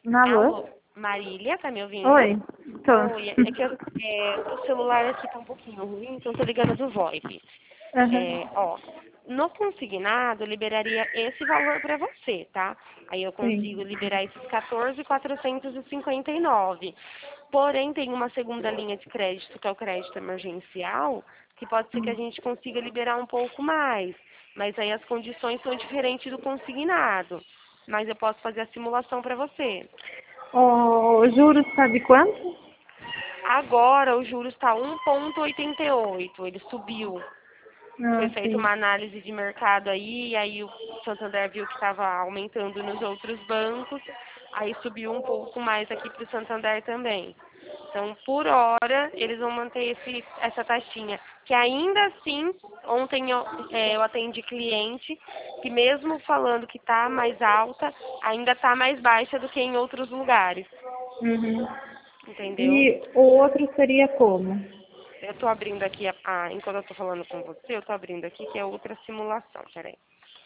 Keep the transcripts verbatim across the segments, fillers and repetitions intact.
Alô? Alô, Marília, tá me ouvindo? Oi, tô. Oi, é que eu, é, o celular aqui tá um pouquinho ruim, então tô ligando do VoIP. Uhum. É, ó, no consignado, eu liberaria esse valor para você, tá? Aí eu consigo Sim. liberar esses quatorze mil quatrocentos e cinquenta e nove. Porém, tem uma segunda linha de crédito, que é o crédito emergencial, que pode ser que a Hum. gente consiga liberar um pouco mais. Mas aí as condições são diferentes do consignado. Mas eu posso fazer a simulação para você. O juros sabe quanto? Agora o juros está um vírgula oitenta e oito, ele subiu. Foi Ah, feita sim. uma análise de mercado aí, e aí o Santander viu que estava aumentando nos outros bancos, aí subiu um pouco mais aqui para o Santander também. Então, por hora, eles vão manter esse, essa taxinha. Que ainda assim, ontem eu, é, eu atendi cliente que mesmo falando que está mais alta, ainda está mais baixa do que em outros lugares. Uhum. Entendeu? E o outro seria como? Eu estou abrindo aqui, a, a- enquanto eu estou falando com você, eu estou abrindo aqui que é outra simulação. Peraí.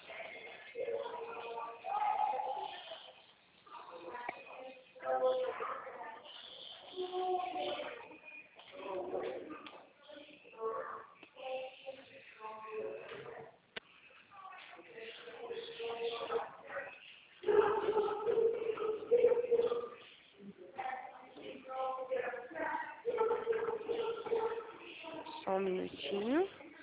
Só um minutinho.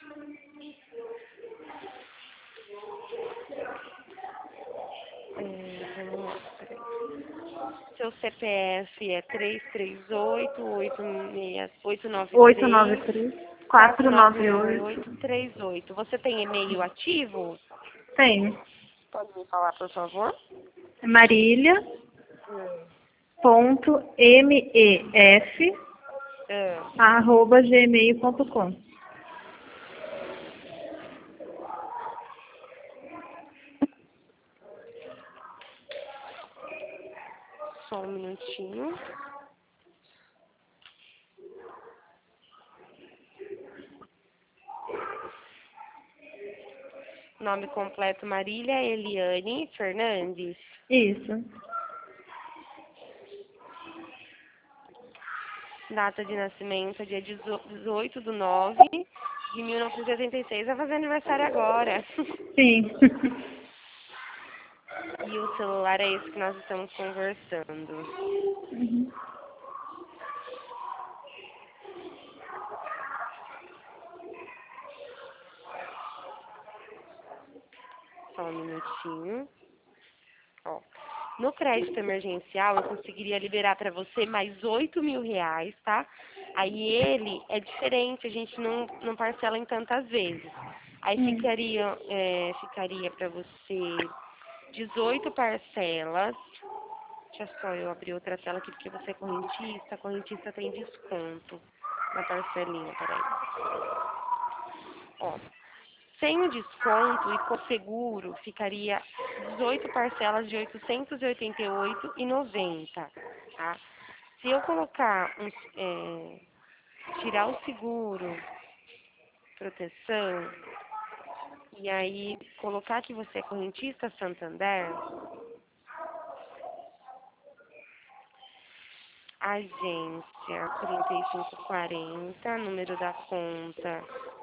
É, vamos lá, peraí. Seu C P F é três três oito, oito seis, oito nove oito nove três, três, quatro quatro nove nove oito. oito, três oito. Você tem e-mail ativo? Tenho. Pode me falar, por favor? Marília Hum. ponto mef Ah, arroba gmail ponto com. só um minutinho. Nome completo Marília Eliane Fernandes. Isso. Data de nascimento é dia dezoito de nove de mil novecentos e oitenta e seis. Vai fazer aniversário agora. Sim. E o celular é esse que nós estamos conversando. Uhum. Só um minutinho. Ó, no crédito emergencial, eu conseguiria liberar para você mais oito mil reais, tá? Aí ele é diferente, a gente não, não parcela em tantas vezes. Aí Hum. ficaria, é, ficaria para você dezoito parcelas. Deixa só eu abrir outra tela aqui, porque você é correntista. A correntista tem desconto na parcelinha, peraí. Ó, sem o desconto e com seguro, ficaria dezoito parcelas de oitocentos e oitenta e oito reais e noventa centavos, tá? Se eu colocar, um, é, tirar o seguro, proteção, e aí colocar que você é correntista Santander, agência trinta e cinco quarenta, número da conta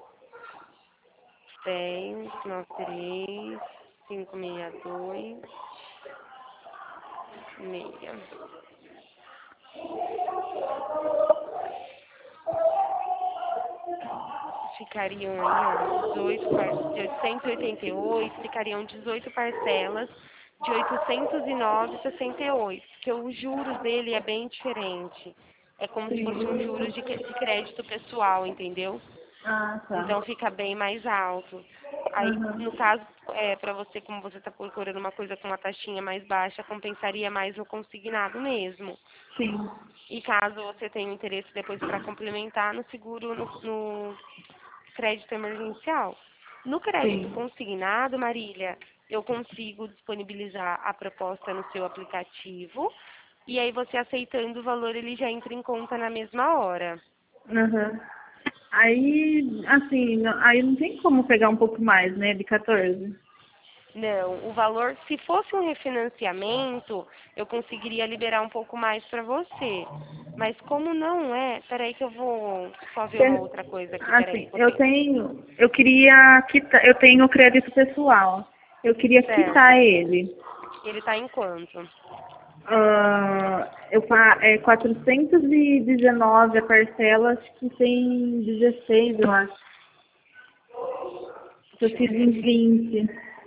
dez, noventa e três, quinhentos e sessenta e dois, meia. Ficariam aí, ó, dezoito par... de oitocentos e oitenta e oito, ficariam dezoito parcelas de oitocentos e nove reais e sessenta e oito centavos, porque os juros dele é bem diferente. É como se fosse um Sim. juros de, que- de crédito pessoal, entendeu? Ah, tá. Então fica bem mais alto. Aí, no Uhum. caso, é, para você, como você está procurando uma coisa com uma taxinha mais baixa, compensaria mais no consignado mesmo. Sim. E caso você tenha interesse depois para complementar no seguro, no, no crédito emergencial. No crédito Sim. consignado, Marília, eu consigo disponibilizar a proposta no seu aplicativo e aí você aceitando o valor, ele já entra em conta na mesma hora. Uhum. Aí, assim, não- aí não tem como pegar um pouco mais, né, de quatorze. Não, o valor, se fosse um refinanciamento, eu conseguiria liberar um pouco mais para você. Mas como não é, peraí que eu vou só ver uma outra coisa aqui, peraí, Assim, vou eu ter. tenho, eu queria quitar, eu tenho crédito pessoal. Eu queria quitar Certo. ele. Ele tá em quanto? Ah, eu pa- é quatrocentos e dezenove a parcela, acho que tem dezesseis, eu acho. Eu Deixa eu fiz ver uns aqui. vinte.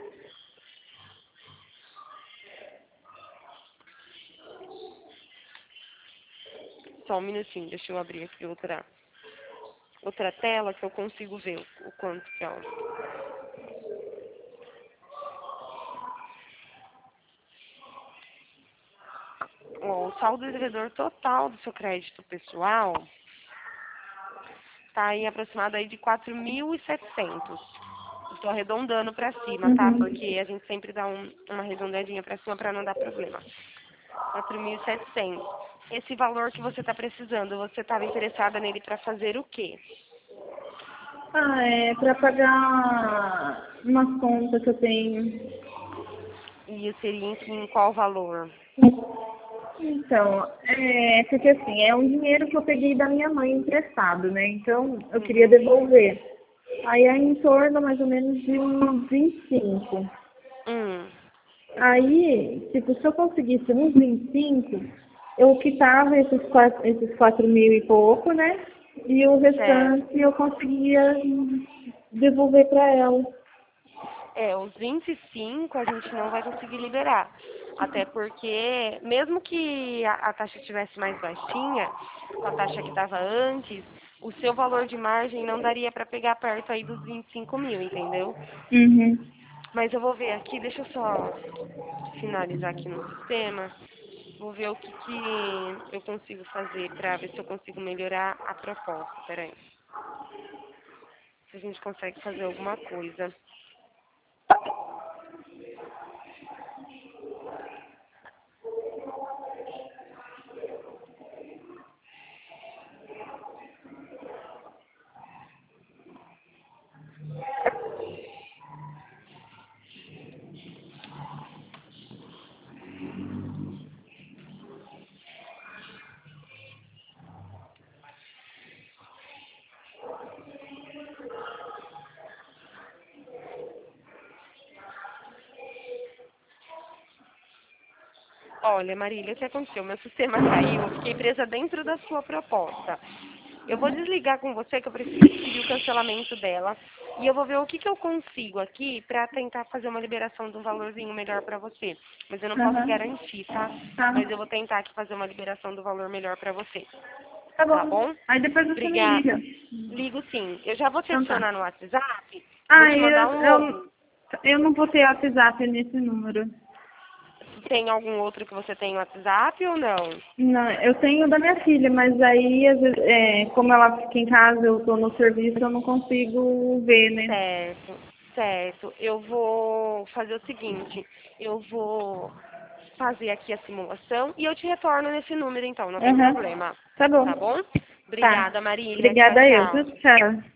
Só um minutinho, deixa eu abrir aqui outra, outra tela que eu consigo ver o, o quanto que é. Ó. Ó, o saldo devedor total do seu crédito pessoal tá aí aproximado aí de quatro mil e setecentos. Estou arredondando para cima, tá? Uhum. Porque a gente sempre dá um, uma arredondadinha para cima para não dar problema. quatro mil e setecentos. Esse valor que você está precisando, você estava interessada nele para fazer o quê? Ah, é para pagar uma conta que eu tenho. E seria em, em qual valor? Então, é porque assim, é um dinheiro que eu peguei da minha mãe emprestado, né? Então, eu queria Uhum. devolver. Aí é em torno mais ou menos de uns vinte e cinco. Hum, Aí, tipo, se eu conseguisse uns vinte e cinco, eu quitava esses quatro, esses quatro mil e pouco, né? E o certo. restante eu conseguia devolver para ela. É, os vinte e cinco a gente não vai conseguir liberar. Até porque, mesmo que a, a taxa estivesse mais baixinha, com a taxa que estava antes, o seu valor de margem não daria para pegar perto aí dos vinte e cinco mil, entendeu? Uhum. Mas eu vou ver aqui, deixa eu só finalizar aqui no sistema. Vou ver o que, que eu consigo fazer para ver se eu consigo melhorar a proposta. Peraí. Se a gente consegue fazer alguma coisa. Olha, Marília, o que aconteceu? Meu sistema caiu, eu fiquei presa dentro da sua proposta. Eu vou desligar com você que eu preciso pedir o cancelamento dela e eu vou ver o que, que eu consigo aqui para tentar fazer uma liberação de um valorzinho melhor para você. Mas eu não posso Aham. garantir, tá? Tá. Mas eu vou tentar aqui fazer uma liberação do valor melhor para você. Tá Tá bom. bom? Aí depois você me Obrigada. liga. Ligo sim. Eu já vou te Então tá. adicionar no WhatsApp. Vou Ah, te eu, mandar um eu, outro. eu não vou ter WhatsApp nesse número. Tem algum outro que você tem no WhatsApp ou não? Não, eu tenho da minha filha, mas aí, às vezes, é, como ela fica em casa, eu tô no serviço, eu não consigo ver, né? Certo, certo. Eu vou fazer o seguinte, eu vou fazer aqui a simulação e eu te retorno nesse número então, não tem Aham. problema. Tá bom. Tá bom? Tá. Obrigada, Marília. Tchau, Obrigada a eu. tchau. Tchau.